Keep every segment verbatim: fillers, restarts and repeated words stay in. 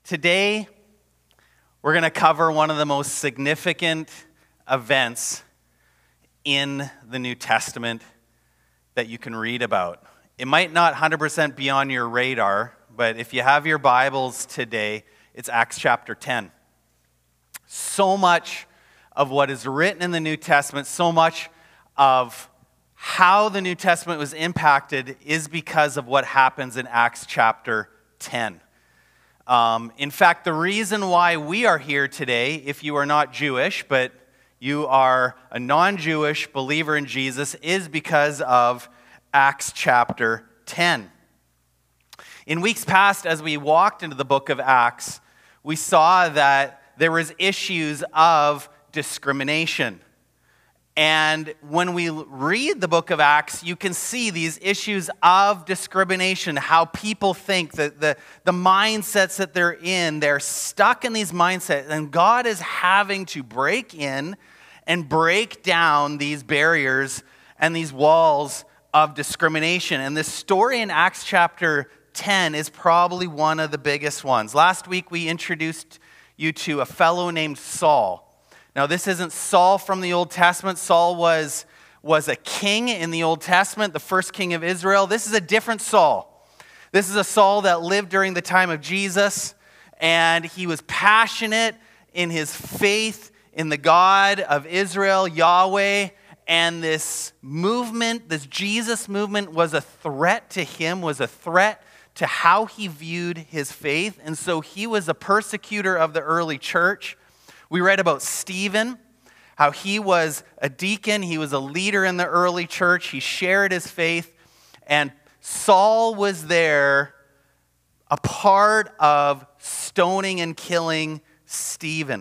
Today, we're going to cover one of the most significant events in the New Testament that you can read about. It might not one hundred percent be on your radar, but if you have your Bibles today, it's Acts chapter ten. So much of what is written in the New Testament, so much of how the New Testament was impacted is because of what happens in Acts chapter ten. Um, in fact, the reason why we are here today, if you are not Jewish, but you are a non-Jewish believer in Jesus, is because of Acts chapter ten. In weeks past, as we walked into the book of Acts, we saw that there was issues of discrimination. And when we read the book of Acts, you can see these issues of discrimination, how people think, that the, the mindsets that they're in, they're stuck in these mindsets, and God is having to break in and break down these barriers and these walls of discrimination. And this story in Acts chapter ten is probably one of the biggest ones. Last week, we introduced you to a fellow named Saul. Now, this isn't Saul from the Old Testament. Saul was, was a king in the Old Testament, the first king of Israel. This is a different Saul. This is a Saul that lived during the time of Jesus, and he was passionate in his faith in the God of Israel, Yahweh, and this movement, this Jesus movement, was a threat to him, was a threat to how he viewed his faith, and so he was a persecutor of the early church. We read about Stephen, how he was a deacon, he was a leader in the early church, he shared his faith, and Saul was there, a part of stoning and killing Stephen.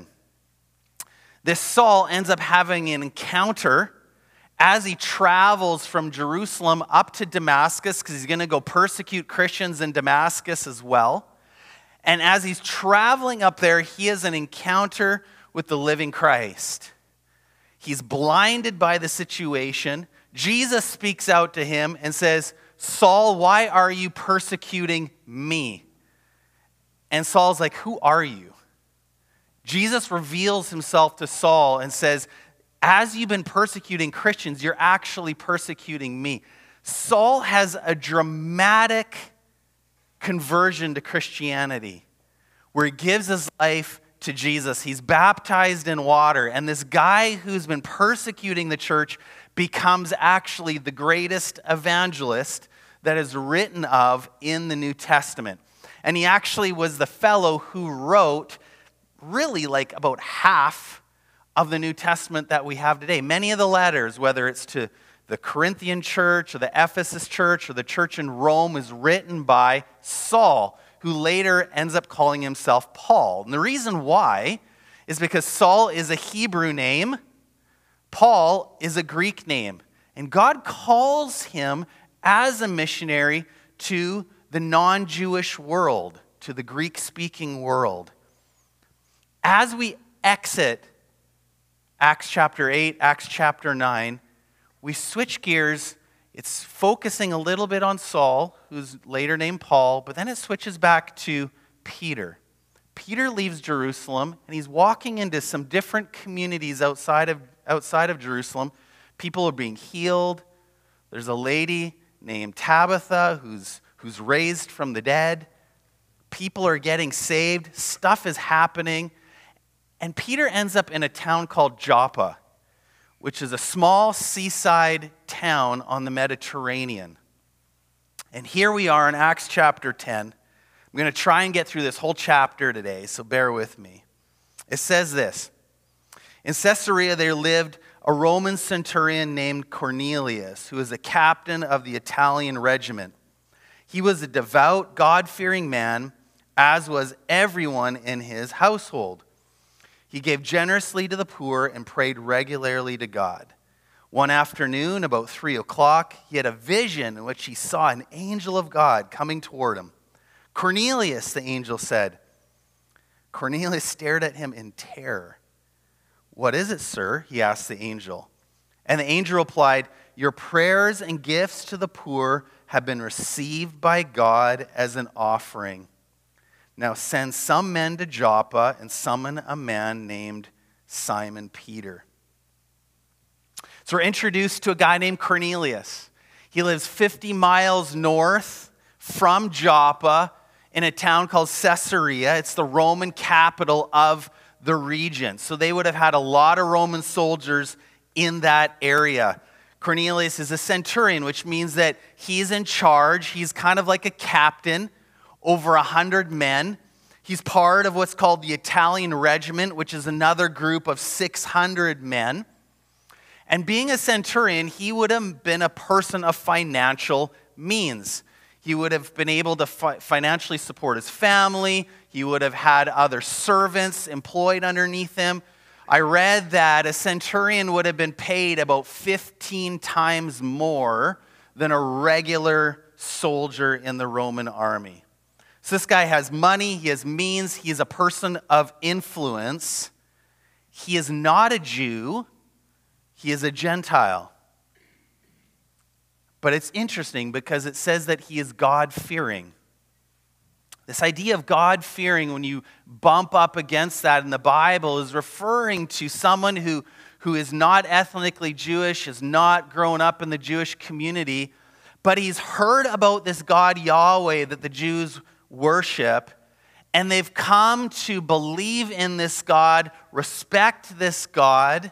This Saul ends up having an encounter as he travels from Jerusalem up to Damascus, because he's going to go persecute Christians in Damascus as well. And as he's traveling up there, he has an encounter with the living Christ. He's blinded by the situation. Jesus speaks out to him and says, "Saul, why are you persecuting me?" And Saul's like, "Who are you?" Jesus reveals himself to Saul and says, "As you've been persecuting Christians, you're actually persecuting me." Saul has a dramatic conversion to Christianity where he gives his life to Jesus. He's baptized in water, and this guy who's been persecuting the church becomes actually the greatest evangelist that is written of in the New Testament. And he actually was the fellow who wrote really like about half of the New Testament that we have today. Many of the letters, whether it's to the Corinthian church or the Ephesus church or the church in Rome, is written by Saul, who later ends up calling himself Paul. And the reason why is because Saul is a Hebrew name, Paul is a Greek name. And God calls him as a missionary to the non-Jewish world, to the Greek-speaking world. As we exit Acts chapter eight, Acts chapter nine, we switch gears. It's focusing a little bit on Saul, who's later named Paul, but then it switches back to Peter. Peter leaves Jerusalem, and he's walking into some different communities outside of, outside of Jerusalem. People are being healed. There's a lady named Tabitha who's, who's raised from the dead. People are getting saved. Stuff is happening. And Peter ends up in a town called Joppa, which is a small seaside town on the Mediterranean. And here we are in Acts chapter ten. I'm going to try and get through this whole chapter today, so bear with me. It says this: "In Caesarea there lived a Roman centurion named Cornelius, who was a captain of the Italian regiment. He was a devout, God-fearing man, as was everyone in his household. He gave generously to the poor and prayed regularly to God. One afternoon, about three o'clock, he had a vision in which he saw an angel of God coming toward him. 'Cornelius,' the angel said. Cornelius stared at him in terror. 'What is it, sir?' he asked the angel. And the angel replied, 'Your prayers and gifts to the poor have been received by God as an offering. Now send some men to Joppa and summon a man named Simon Peter. So we're introduced to a guy named Cornelius. He lives fifty miles north from Joppa in a town called Caesarea. It's the Roman capital of the region. So they would have had a lot of Roman soldiers in that area. Cornelius is a centurion, which means that he's in charge. He's kind of like a captain over a hundred men. He's part of what's called the Italian regiment, which is another group of six hundred men. And being a centurion, he would have been a person of financial means. He would have been able to fi- financially support his family. He would have had other servants employed underneath him. I read that a centurion would have been paid about fifteen times more than a regular soldier in the Roman army. So this guy has money, he has means, he is a person of influence. He is not a Jew, he is a Gentile. But it's interesting because it says that he is God-fearing. This idea of God-fearing, when you bump up against that in the Bible, is referring to someone who, who is not ethnically Jewish, has not grown up in the Jewish community, but he's heard about this God Yahweh that the Jews worship, and they've come to believe in this God, respect this God,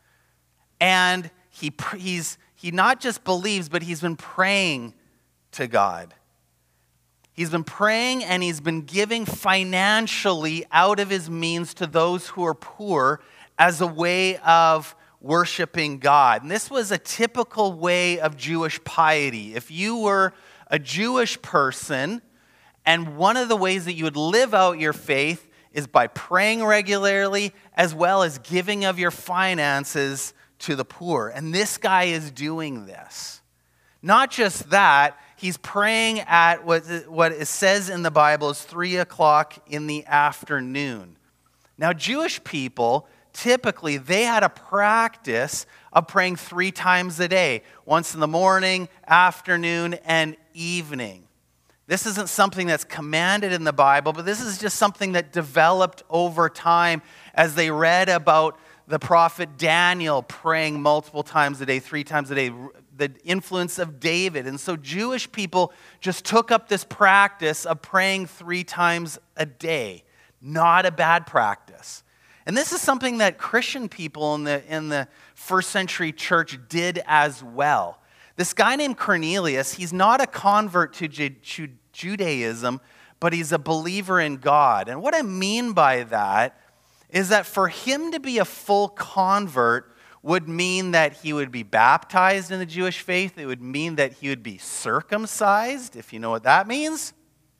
and he he's he not just believes, but he's been praying to God. He's been praying and he's been giving financially out of his means to those who are poor as a way of worshiping God. And this was a typical way of Jewish piety. If you were a Jewish person, and one of the ways that you would live out your faith is by praying regularly as well as giving of your finances to the poor. And this guy is doing this. Not just that, he's praying at what, what it says in the Bible is three o'clock in the afternoon. Now, Jewish people, typically, they had a practice of praying three times a day. Once in the morning, afternoon, and evening. This isn't something that's commanded in the Bible, but this is just something that developed over time as they read about the prophet Daniel praying multiple times a day, three times a day, the influence of David. And so Jewish people just took up this practice of praying three times a day. Not a bad practice. And this is something that Christian people in the, in the first century church did as well. This guy named Cornelius, he's not a convert to Ju- Judaism, but he's a believer in God. And what I mean by that is that for him to be a full convert would mean that he would be baptized in the Jewish faith. It would mean that he would be circumcised, if you know what that means.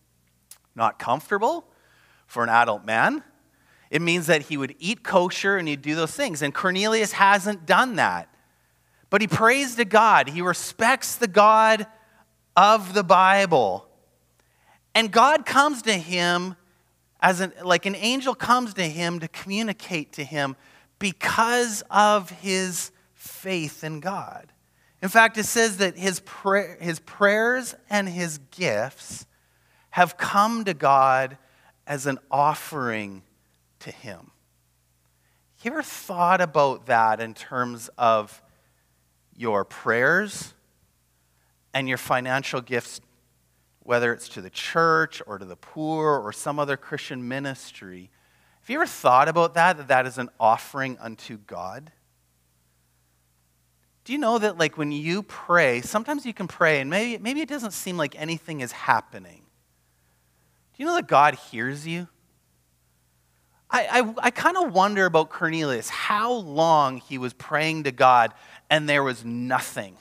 Not comfortable for an adult man. It means that he would eat kosher and he'd do those things. And Cornelius hasn't done that. But he prays to God. He respects the God of the Bible. And God comes to him as an, like an angel comes to him to communicate to him because of his faith in God. In fact, it says that his, pray, his prayers and his gifts have come to God as an offering to him. You ever thought about that in terms of your prayers and your financial gifts, whether it's to the church or to the poor or some other Christian ministry? Have you ever thought about that, that that is an offering unto God? Do you know that like when you pray, sometimes you can pray and maybe, maybe it doesn't seem like anything is happening. Do you know that God hears you? I, I, I kind of wonder about Cornelius, how long he was praying to God and there was nothing.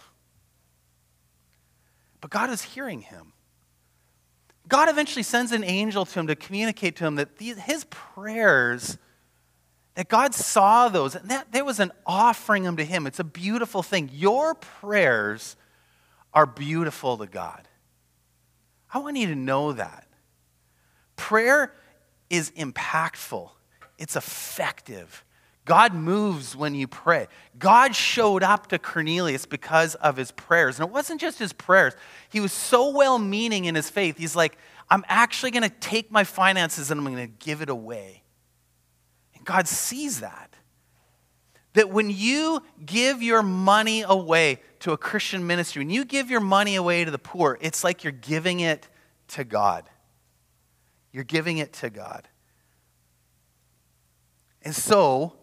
But God is hearing him. God eventually sends an angel to him to communicate to him that these, his prayers, that God saw those, and that there was an offering unto him. It's a beautiful thing. Your prayers are beautiful to God. I want you to know that. Prayer is impactful. It's effective. God moves when you pray. God showed up to Cornelius because of his prayers. And it wasn't just his prayers. He was so well-meaning in his faith. He's like, I'm actually going to take my finances and I'm going to give it away. And God sees that. That when you give your money away to a Christian ministry, when you give your money away to the poor, it's like you're giving it to God. You're giving it to God. And so,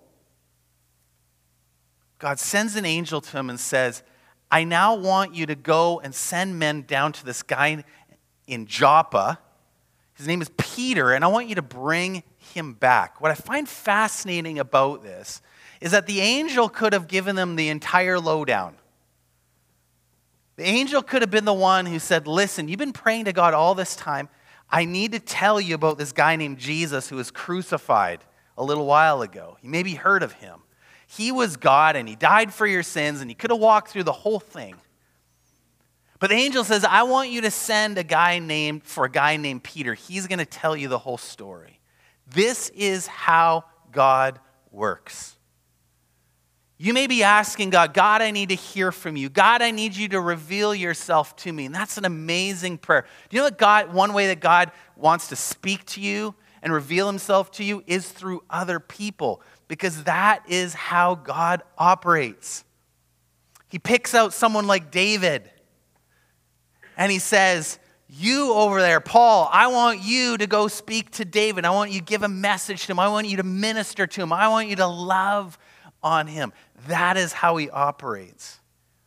God sends an angel to him and says, I now want you to go and send men down to this guy in Joppa. His name is Peter, and I want you to bring him back. What I find fascinating about this is that the angel could have given them the entire lowdown. The angel could have been the one who said, listen, you've been praying to God all this time. I need to tell you about this guy named Jesus who was crucified a little while ago. You maybe heard of him. He was God and he died for your sins and he could have walked through the whole thing. But the angel says, I want you to send a guy named, for a guy named Peter. He's going to tell you the whole story. This is how God works. You may be asking God, God, I need to hear from you. God, I need you to reveal yourself to me. And that's an amazing prayer. Do you know that God, one way that God wants to speak to you and reveal himself to you is through other people, because that is how God operates. He picks out someone like David and he says, you over there, Paul, I want you to go speak to David. I want you to give a message to him. I want you to minister to him. I want you to love on him. That is how he operates.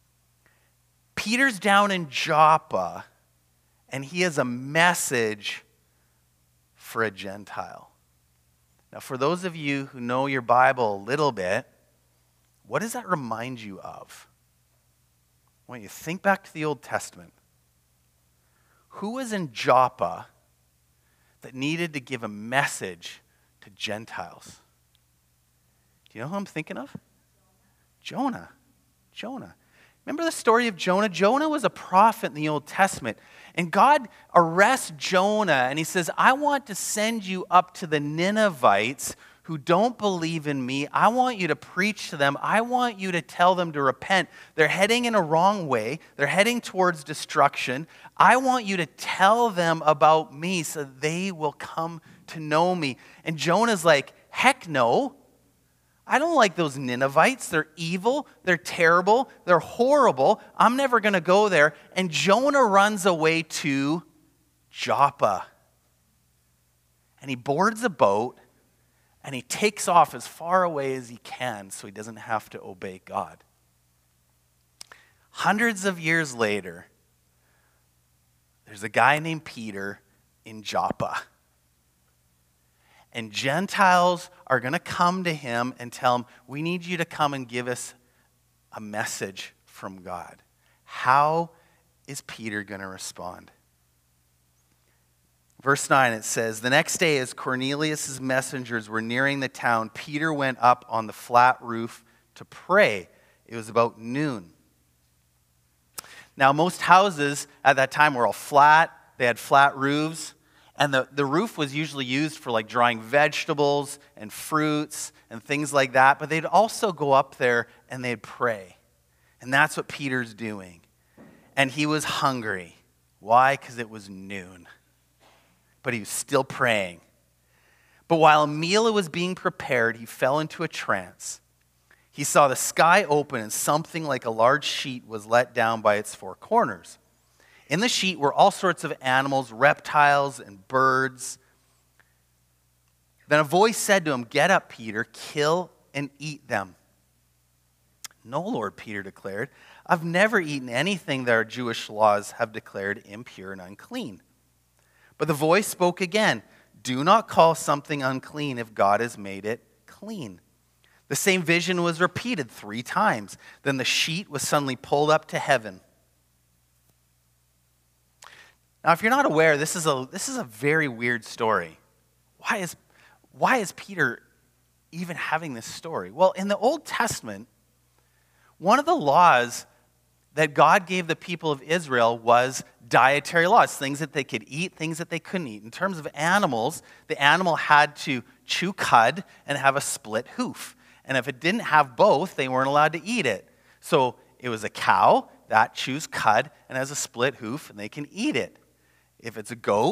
Peter's down in Joppa, and he has a message for a Gentile. Now, for those of you who know your Bible a little bit, what does that remind you of? When you think back to the Old Testament, who was in Joppa that needed to give a message to Gentiles? Do you know who I'm thinking of? Jonah. Jonah. Remember the story of Jonah? Jonah was a prophet in the Old Testament. And God arrests Jonah and he says, I want to send you up to the Ninevites who don't believe in me. I want you to preach to them. I want you to tell them to repent. They're heading in a wrong way. They're heading towards destruction. I want you to tell them about me so they will come to know me. And Jonah's like, heck no. I don't like those Ninevites. They're evil. They're terrible. They're horrible. I'm never going to go there. And Jonah runs away to Joppa. And he boards a boat and he takes off as far away as he can so he doesn't have to obey God. Hundreds of years later, there's a guy named Peter in Joppa. And Gentiles are going to come to him and tell him, we need you to come and give us a message from God. How is Peter going to respond? Verse nine, it says, the next day as Cornelius' messengers were nearing the town, Peter went up on the flat roof to pray. It was about noon. Now, most houses at that time were all flat. They had flat roofs. And the, the roof was usually used for like drying vegetables and fruits and things like that. But they'd also go up there and they'd pray. And that's what Peter's doing. And he was hungry. Why? Because it was noon. But he was still praying. But while a meal was being prepared, he fell into a trance. He saw the sky open and something like a large sheet was let down by its four corners. In the sheet were all sorts of animals, reptiles, and birds. Then a voice said to him, get up, Peter, kill and eat them. No, Lord, Peter declared. I've never eaten anything that our Jewish laws have declared impure and unclean. But the voice spoke again, do not call something unclean if God has made it clean. The same vision was repeated three times. Then the sheet was suddenly pulled up to heaven. Now, if you're not aware, this is a this is a very weird story. Why is why is Peter even having this story? Well, in the Old Testament, one of the laws that God gave the people of Israel was dietary laws, things that they could eat, things that they couldn't eat. In terms of animals, the animal had to chew cud and have a split hoof. And if it didn't have both, they weren't allowed to eat it. So it was a cow that chews cud and has a split hoof, and they can eat it. If it's a goat,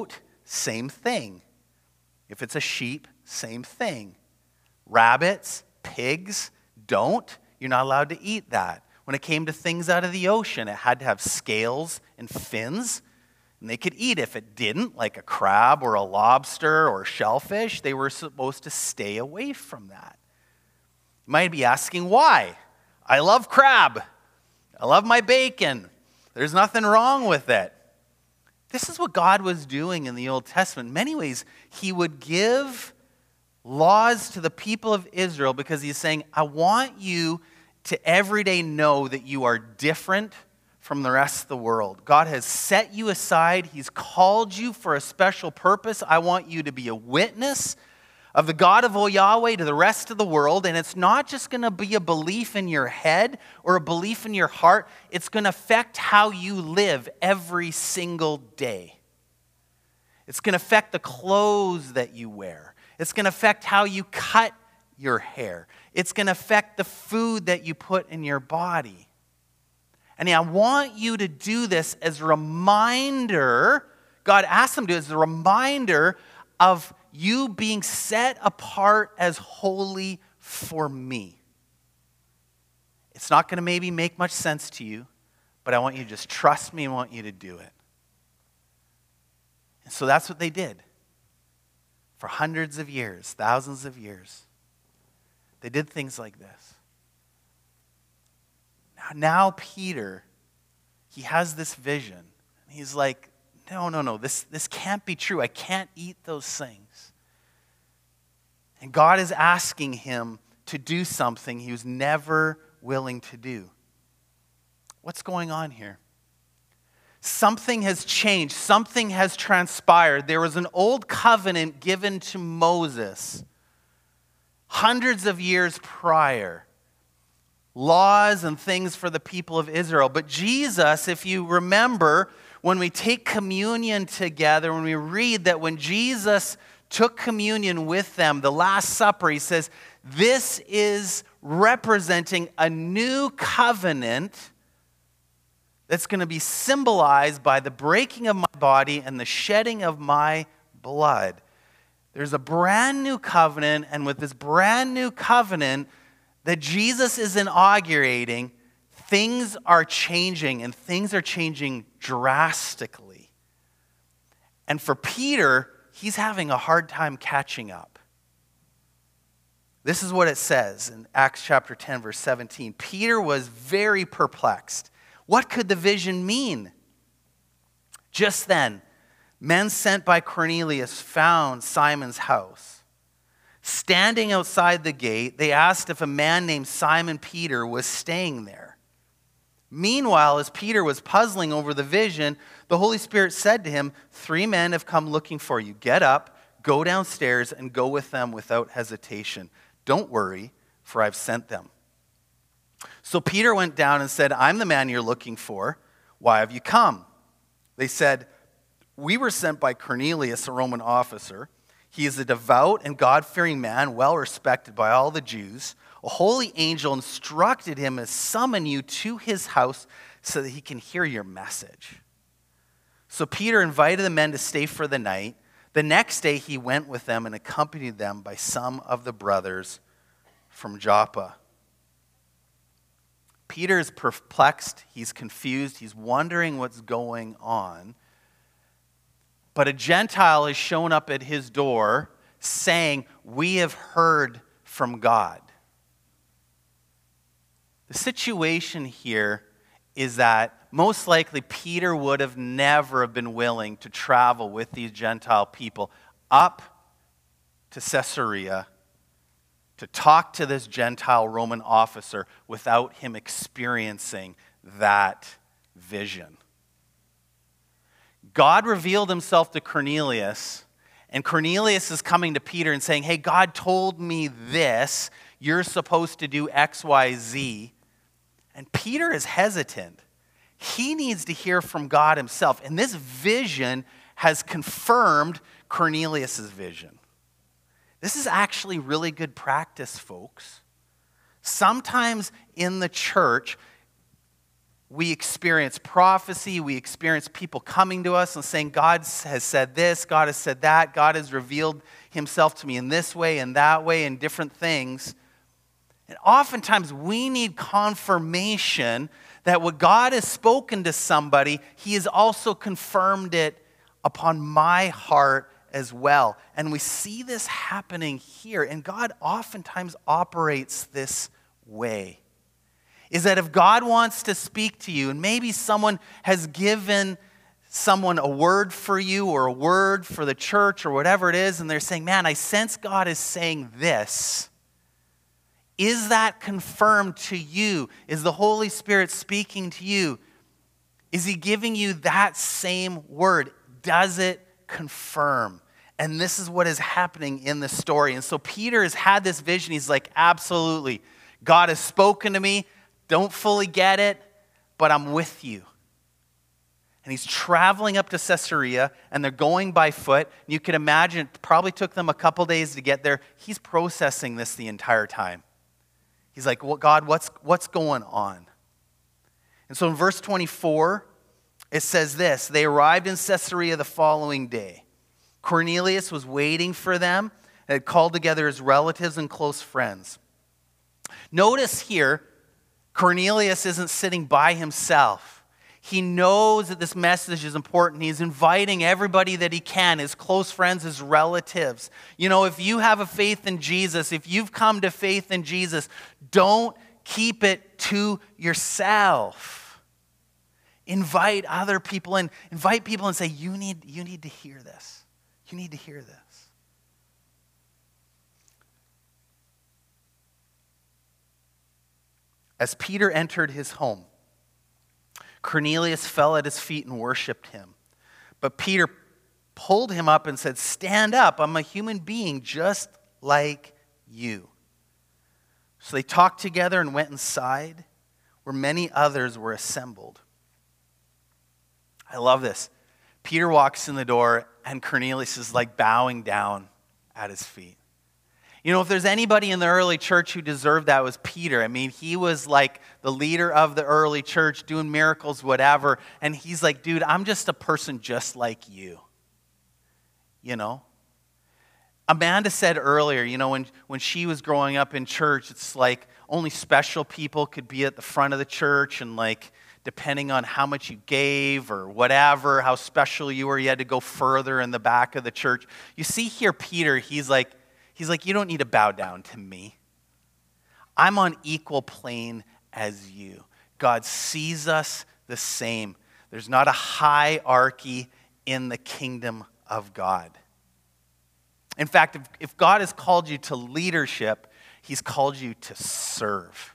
same thing. If it's a sheep, same thing. Rabbits, pigs, don't. You're not allowed to eat that. When it came to things out of the ocean, it had to have scales and fins, and they could eat. If it didn't, like a crab or a lobster or shellfish, they were supposed to stay away from that. You might be asking why. I love crab. I love my bacon. There's nothing wrong with it. This is what God was doing in the Old Testament. In many ways, he would give laws to the people of Israel because he's saying, I want you to every day know that you are different from the rest of the world. God has set you aside. He's called you for a special purpose. I want you to be a witness of the God of Yahweh to the rest of the world. And it's not just going to be a belief in your head or a belief in your heart. It's going to affect how you live every single day. It's going to affect the clothes that you wear. It's going to affect how you cut your hair. It's going to affect the food that you put in your body. And I want you to do this as a reminder. God asked them to do as a reminder of you being set apart as holy for me. It's not going to maybe make much sense to you, but I want you to just trust me and want you to do it. And so that's what they did. For hundreds of years, thousands of years, they did things like this. Now, now Peter, he has this vision. And he's like, no, no, no, this, this can't be true. I can't eat those things. And God is asking him to do something he was never willing to do. What's going on here? Something has changed. Something has transpired. There was an old covenant given to Moses hundreds of years prior. Laws and things for the people of Israel. But Jesus, if you remember, when we take communion together, when we read that when Jesus took communion with them, the Last Supper, he says, this is representing a new covenant that's going to be symbolized by the breaking of my body and the shedding of my blood. There's a brand new covenant, and with this brand new covenant that Jesus is inaugurating, things are changing, and things are changing drastically. And for Peter, he's having a hard time catching up. This is what it says in Acts chapter ten, verse seventeen. Peter was very perplexed. What could the vision mean? Just then, men sent by Cornelius found Simon's house. Standing outside the gate, they asked if a man named Simon Peter was staying there. Meanwhile, as Peter was puzzling over the vision, the Holy Spirit said to him, three men have come looking for you. Get up, go downstairs, and go with them without hesitation. Don't worry, for I've sent them. So Peter went down and said, I'm the man you're looking for. Why have you come? They said, we were sent by Cornelius, a Roman officer. He is a devout and God-fearing man, well respected by all the Jews. A holy angel instructed him to summon you to his house so that he can hear your message. So Peter invited the men to stay for the night. The next day he went with them and accompanied them by some of the brothers from Joppa. Peter is perplexed, he's confused, he's wondering what's going on. But a Gentile has shown up at his door saying, we have heard from God. The situation here is that most likely Peter would have never been willing to travel with these Gentile people up to Caesarea to talk to this Gentile Roman officer without him experiencing that vision. God revealed himself to Cornelius, and Cornelius is coming to Peter and saying, hey, God told me this. You're supposed to do X, Y, Z. And Peter is hesitant. He needs to hear from God himself. And this vision has confirmed Cornelius' vision. This is actually really good practice, folks. Sometimes in the church, we experience prophecy, we experience people coming to us and saying, God has said this, God has said that, God has revealed himself to me in this way and that way and different things. And oftentimes we need confirmation that what God has spoken to somebody, he has also confirmed it upon my heart as well. And we see this happening here. And God oftentimes operates this way. Is that if God wants to speak to you, and maybe someone has given someone a word for you or a word for the church or whatever it is, and they're saying, man, I sense God is saying this. Is that confirmed to you? Is the Holy Spirit speaking to you? Is he giving you that same word? Does it confirm? And this is what is happening in the story. And so Peter has had this vision. He's like, absolutely. God has spoken to me. Don't fully get it, but I'm with you. And he's traveling up to Caesarea, and they're going by foot. And you can imagine it probably took them a couple days to get there. He's processing this the entire time. He's like, well, God, what's, what's going on? And so in verse twenty-four, it says this: they arrived in Caesarea the following day. Cornelius was waiting for them and had called together his relatives and close friends. Notice here, Cornelius isn't sitting by himself. He knows that this message is important. He's inviting everybody that he can, his close friends, his relatives. You know, if you have a faith in Jesus, if you've come to faith in Jesus, don't keep it to yourself. Invite other people in. Invite people and say, you need, you need to hear this. You need to hear this. As Peter entered his home, Cornelius fell at his feet and worshiped him. But Peter pulled him up and said, stand up, I'm a human being just like you. So they talked together and went inside, where many others were assembled. I love this. Peter walks in the door, and Cornelius is like bowing down at his feet. You know, if there's anybody in the early church who deserved that, it was Peter. I mean, he was like the leader of the early church, doing miracles, whatever. And he's like, dude, I'm just a person just like you. You know? Amanda said earlier, you know, when, when she was growing up in church, it's like only special people could be at the front of the church, and like depending on how much you gave or whatever, how special you were, you had to go further in the back of the church. You see here, Peter, he's like, He's like, you don't need to bow down to me. I'm on equal plane as you. God sees us the same. There's not a hierarchy in the kingdom of God. In fact, if, if God has called you to leadership, he's called you to serve.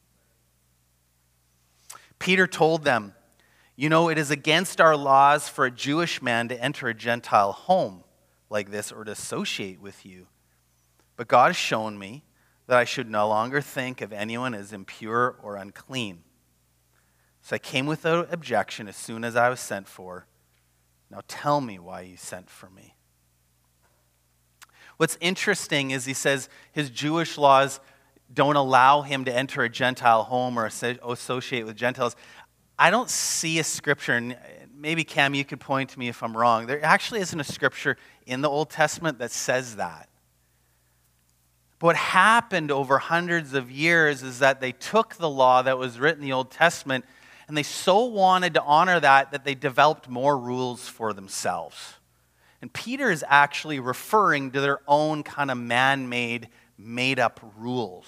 Peter told them, you know, it is against our laws for a Jewish man to enter a Gentile home like this or to associate with you. But God has shown me that I should no longer think of anyone as impure or unclean. So I came without objection as soon as I was sent for. Now tell me why you sent for me. What's interesting is he says his Jewish laws don't allow him to enter a Gentile home or associate with Gentiles. I don't see a scripture, and maybe Cam, you could point to me if I'm wrong. There actually isn't a scripture in the Old Testament that says that. But what happened over hundreds of years is that they took the law that was written in the Old Testament, and they so wanted to honor that that they developed more rules for themselves. And Peter is actually referring to their own kind of man-made, made-up rules.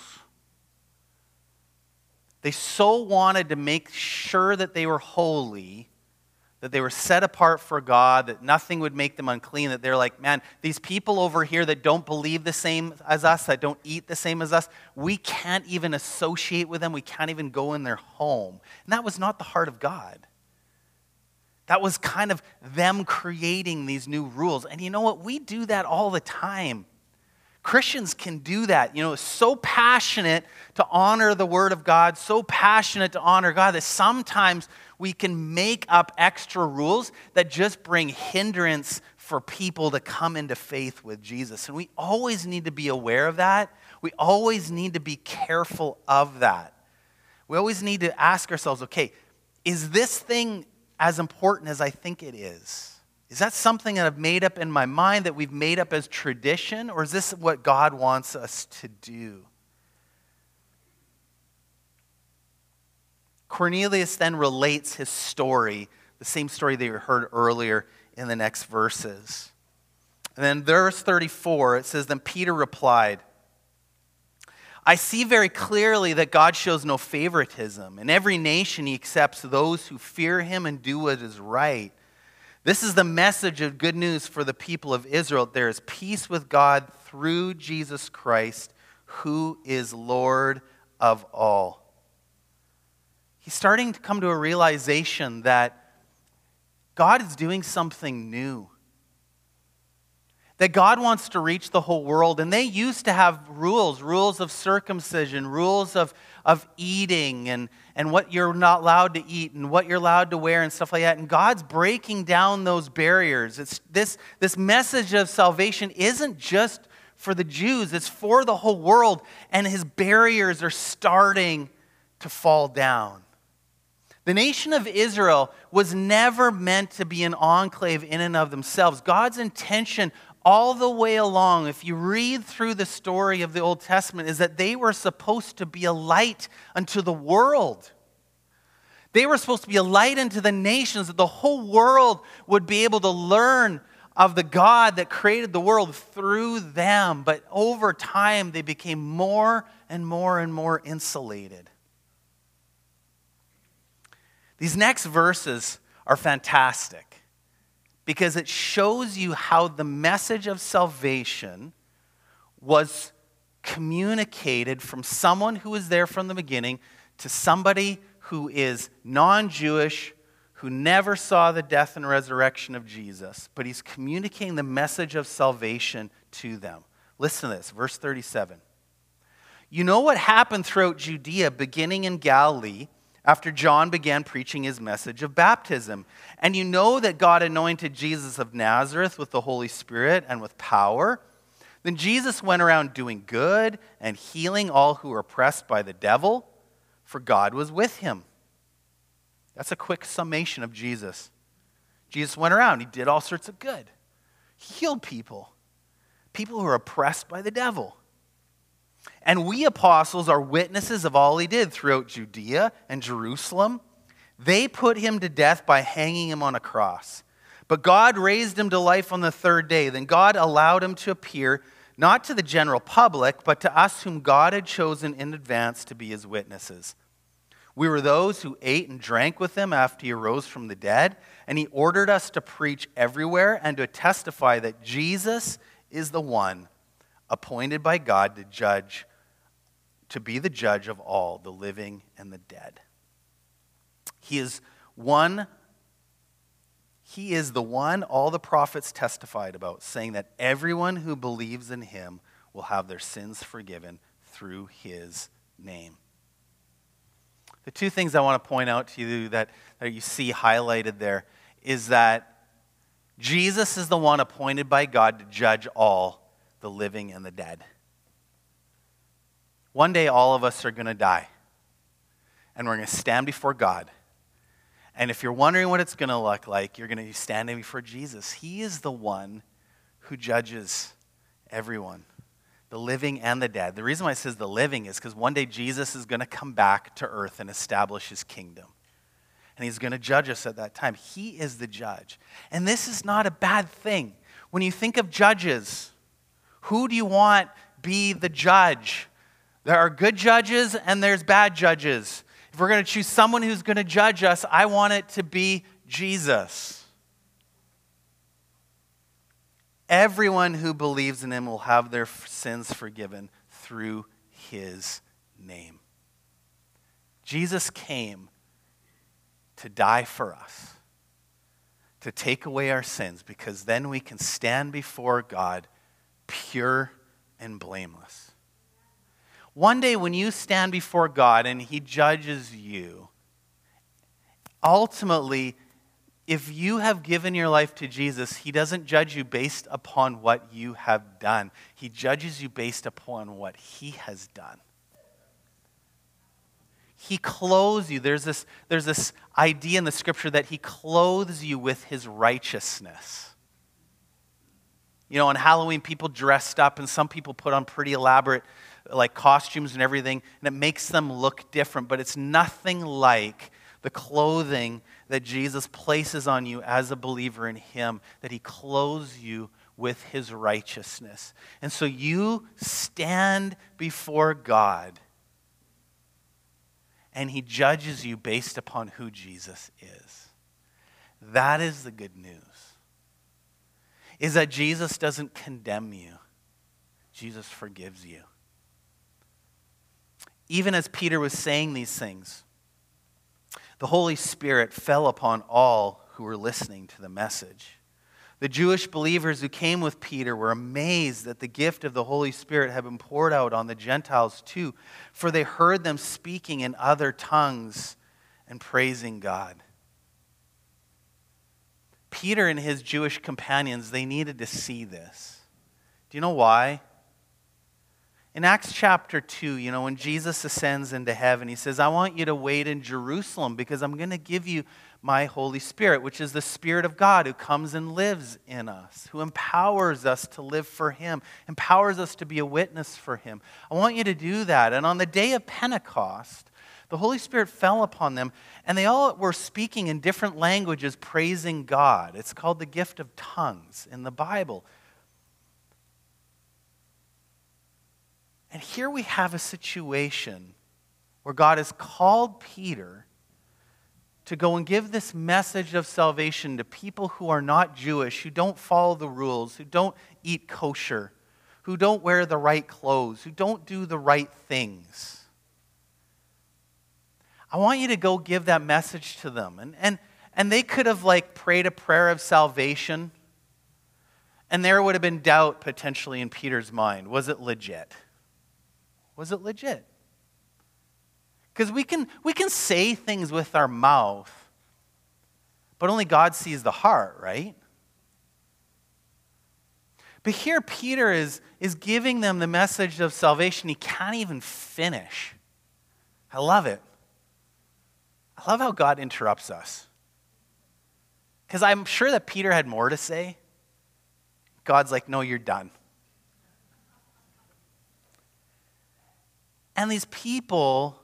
They so wanted to make sure that they were holy, that they were set apart for God, that nothing would make them unclean, that they're like, man, these people over here that don't believe the same as us, that don't eat the same as us, we can't even associate with them. We can't even go in their home. And that was not the heart of God. That was kind of them creating these new rules. And you know what? We do that all the time. Christians can do that. You know, so passionate to honor the Word of God, so passionate to honor God that sometimes we can make up extra rules that just bring hindrance for people to come into faith with Jesus. And we always need to be aware of that. We always need to be careful of that. We always need to ask ourselves, okay, is this thing as important as I think it is? Is that something that I've made up in my mind, that we've made up as tradition, or is this what God wants us to do? Cornelius then relates his story, the same story that you heard earlier, in the next verses. And then verse thirty-four, it says, "Then Peter replied, 'I see very clearly that God shows no favoritism. In every nation he accepts those who fear him and do what is right. This is the message of good news for the people of Israel. There is peace with God through Jesus Christ, who is Lord of all.'" He's starting to come to a realization that God is doing something new. That God wants to reach the whole world. And they used to have rules, rules of circumcision, rules of, of eating, and, and what you're not allowed to eat, and what you're allowed to wear, and stuff like that. And God's breaking down those barriers. It's this, this message of salvation isn't just for the Jews, it's for the whole world. And his barriers are starting to fall down. The nation of Israel was never meant to be an enclave in and of themselves. God's intention all the way along, if you read through the story of the Old Testament, is that they were supposed to be a light unto the world. They were supposed to be a light unto the nations, that the whole world would be able to learn of the God that created the world through them. But over time, they became more and more and more insulated. These next verses are fantastic because it shows you how the message of salvation was communicated from someone who was there from the beginning to somebody who is non-Jewish, who never saw the death and resurrection of Jesus, but he's communicating the message of salvation to them. Listen to this, verse thirty-seven. "You know what happened throughout Judea, beginning in Galilee, after John began preaching his message of baptism. And you know that God anointed Jesus of Nazareth with the Holy Spirit and with power. Then Jesus went around doing good and healing all who were oppressed by the devil, for God was with him." That's a quick summation of Jesus. Jesus went around. He did all sorts of good. He healed people. People who are oppressed by the devil. "And we apostles are witnesses of all he did throughout Judea and Jerusalem. They put him to death by hanging him on a cross. But God raised him to life on the third day. Then God allowed him to appear, not to the general public, but to us whom God had chosen in advance to be his witnesses. We were those who ate and drank with him after he arose from the dead, and he ordered us to preach everywhere and to testify that Jesus is the one appointed by God to judge, to be the judge of all, the living and the dead." He is one, he is the one all the prophets testified about, saying that everyone who believes in him will have their sins forgiven through his name. The two things I want to point out to you that, that you see highlighted there is that Jesus is the one appointed by God to judge all, the living and the dead. One day all of us are going to die. And we're going to stand before God. And if you're wondering what it's going to look like, you're going to be standing before Jesus. He is the one who judges everyone, the living and the dead. The reason why it says the living is because one day Jesus is going to come back to earth and establish his kingdom. And he's going to judge us at that time. He is the judge. And this is not a bad thing. When you think of judges, who do you want be the judge? There are good judges and there's bad judges. If we're going to choose someone who's going to judge us, I want it to be Jesus. Everyone who believes in him will have their sins forgiven through his name. Jesus came to die for us, to take away our sins, because then we can stand before God pure and blameless. One day when you stand before God and he judges you, ultimately, if you have given your life to Jesus, he doesn't judge you based upon what you have done. He judges you based upon what he has done. He clothes you. There's this, there's this idea in the scripture that he clothes you with his righteousness. You know, on Halloween, people dressed up, and some people put on pretty elaborate like costumes and everything, and it makes them look different, but it's nothing like the clothing that Jesus places on you as a believer in him, that he clothes you with his righteousness. And so you stand before God, and he judges you based upon who Jesus is. That is the good news. Is that Jesus doesn't condemn you. Jesus forgives you. Even as Peter was saying these things, the Holy Spirit fell upon all who were listening to the message. The Jewish believers who came with Peter were amazed that the gift of the Holy Spirit had been poured out on the Gentiles too, for they heard them speaking in other tongues and praising God. Peter and his Jewish companions, they needed to see this. Do you know why? In Acts chapter two, you know, when Jesus ascends into heaven, he says, I want you to wait in Jerusalem because I'm going to give you my Holy Spirit, which is the Spirit of God who comes and lives in us, who empowers us to live for him, empowers us to be a witness for him. I want you to do that. And on the day of Pentecost, the Holy Spirit fell upon them, and they all were speaking in different languages, praising God. It's called the gift of tongues in the Bible. And here we have a situation where God has called Peter to go and give this message of salvation to people who are not Jewish, who don't follow the rules, who don't eat kosher, who don't wear the right clothes, who don't do the right things. I want you to go give that message to them. And, and, and they could have like prayed a prayer of salvation, and there would have been doubt potentially in Peter's mind. Was it legit? Was it legit? Because we can, we can say things with our mouth, but only God sees the heart, right? But here Peter is, is giving them the message of salvation. He can't even finish. I love it. I love how God interrupts us. Because I'm sure that Peter had more to say. God's like, no, you're done. And these people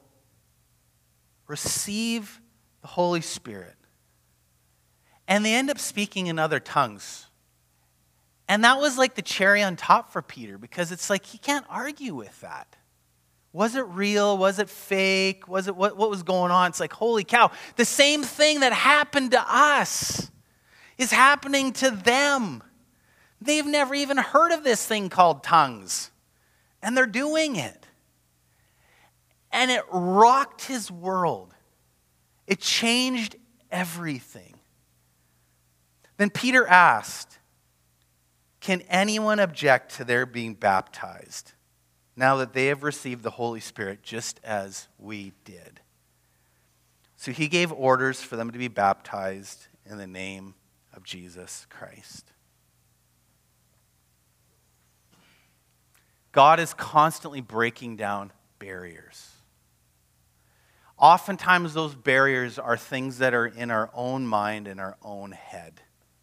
receive the Holy Spirit. And they end up speaking in other tongues. And that was like the cherry on top for Peter, because it's like he can't argue with that. Was it real? Was it fake? Was it what, what was going on? It's like, holy cow, the same thing that happened to us is happening to them. They've never even heard of this thing called tongues. And they're doing it. And it rocked his world. It changed everything. Then Peter asked, can anyone object to their being baptized now that they have received the Holy Spirit just as we did? So he gave orders for them to be baptized in the name of Jesus Christ. God is constantly breaking down barriers. Oftentimes those barriers are things that are in our own mind and our own head.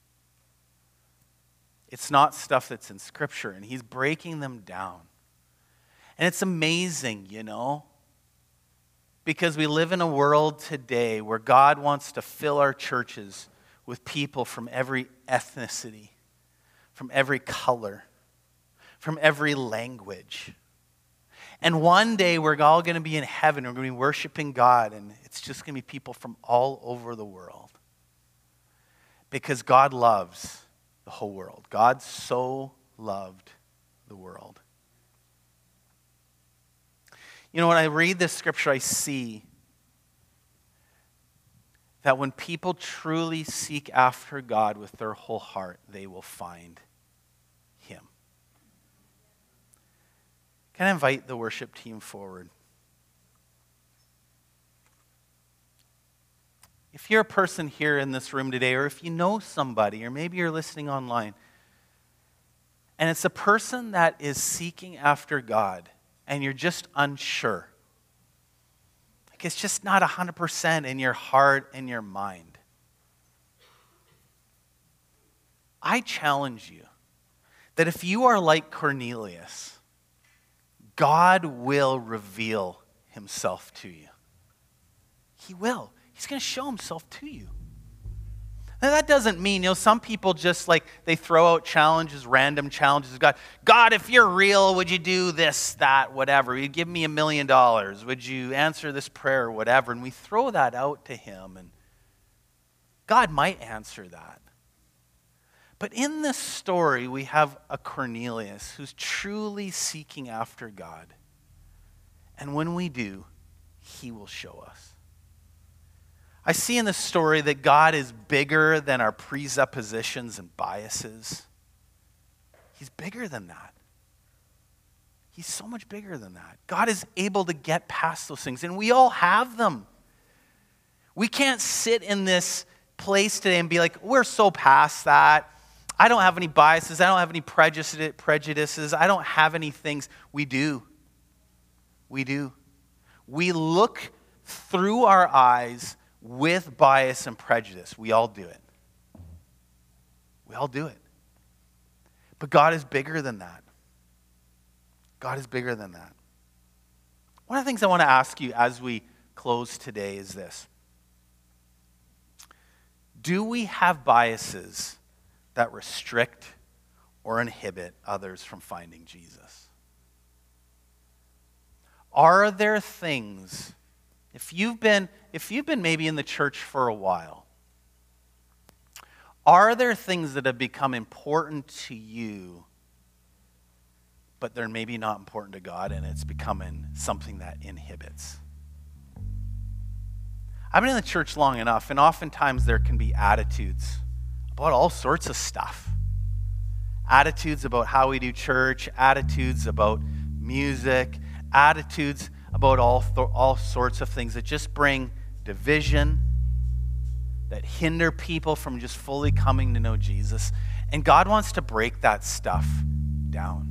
It's not stuff that's in Scripture, and he's breaking them down. And it's amazing, you know, because we live in a world today where God wants to fill our churches with people from every ethnicity, from every color, from every language. And one day we're all going to be in heaven. We're going to be worshiping God, and it's just going to be people from all over the world. Because God loves the whole world. God so loved the world. You know, when I read this scripture, I see that when people truly seek after God with their whole heart, they will find him. Can I invite the worship team forward? If you're a person here in this room today, or if you know somebody, or maybe you're listening online, and it's a person that is seeking after God, and you're just unsure. Like it's just not one hundred percent in your heart and your mind. I challenge you that if you are like Cornelius, God will reveal himself to you. He will. He's going to show himself to you. Now that doesn't mean, you know, some people just like, they throw out challenges, random challenges. God, God, if you're real, would you do this, that, whatever? Would you give me a million dollars? Would you answer this prayer or whatever? And we throw that out to him, and God might answer that. But in this story, we have a Cornelius who's truly seeking after God. And when we do, he will show us. I see in this story that God is bigger than our presuppositions and biases. He's bigger than that. He's so much bigger than that. God is able to get past those things, and we all have them. We can't sit in this place today and be like, we're so past that. I don't have any biases. I don't have any prejudices. I don't have any things. We do. We do. We look through our eyes with bias and prejudice. We all do it. We all do it. But God is bigger than that. God is bigger than that. One of the things I want to ask you as we close today is this. Do we have biases that restrict or inhibit others from finding Jesus? Are there things, if you've been, if you've been maybe in the church for a while, are there things that have become important to you, but they're maybe not important to God, and it's becoming something that inhibits? I've been in the church long enough, and oftentimes there can be attitudes about all sorts of stuff. Attitudes about how we do church, attitudes about music, attitudes about all, th- all sorts of things that just bring division, that hinder people from just fully coming to know Jesus. And God wants to break that stuff down.